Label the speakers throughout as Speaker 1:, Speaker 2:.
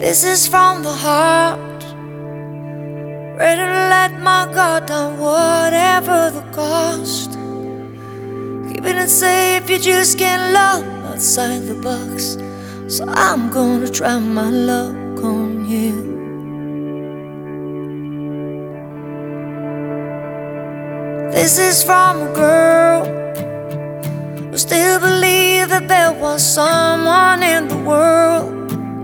Speaker 1: This is from the heart, ready to let my guard down, whatever the cost. Keeping it safe, you just can't love outside the box. So I'm gonna try my luck on you. This is from a girl who still believed that there was someone in the world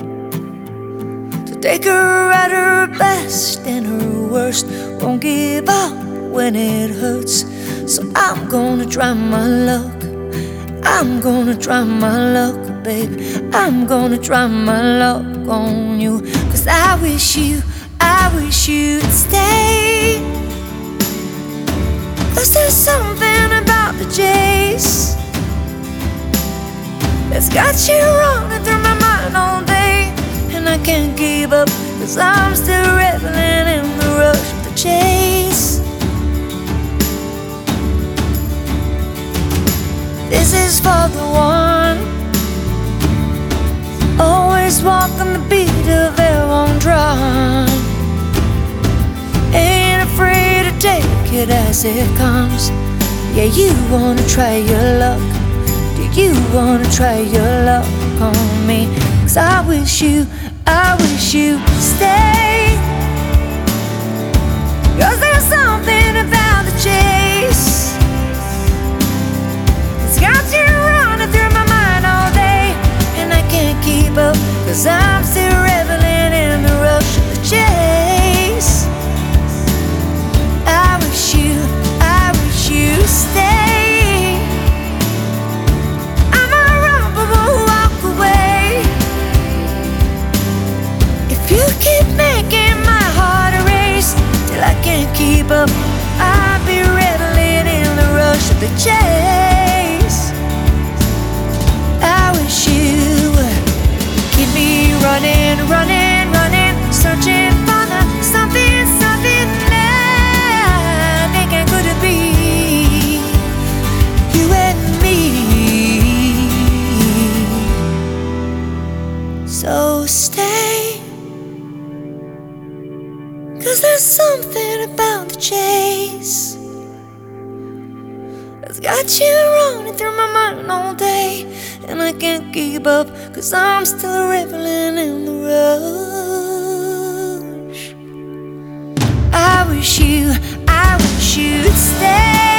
Speaker 1: to take her at her best and her worst. Won't give up when it hurts. So I'm gonna try my luck. I'm gonna try my luck, baby. I'm gonna try my luck on you. 'Cause I wish you'd stay. 'Cause there's something about the chase that's got you running through my mind all day, and I can't keep up, 'cause I'm still reveling in the rush of the chase. This is for the one always walking the beat of their own drum, ain't afraid to take it as it comes. Yeah, you wanna try your luck. Do you wanna try your luck on me? 'Cause I wish you'd stay. 'Cause there's something about the chase that's got you running through my mind all day, and I can't keep up, 'cause I'm still reveling in the rush of the chase. I wish you'd stay. I'm a run but won't walk away. If you keep making my heart a race till I can't keep up, I'll be reveling in the rush of the chase. I wish you would keep me running, running, running, searching for the something, something that thinking could it be you and me. So stay, 'cause there's something about the chase that's got you running through my mind all day, and I can't keep up, 'cause I'm still reveling in the rush. I wish you'd stay.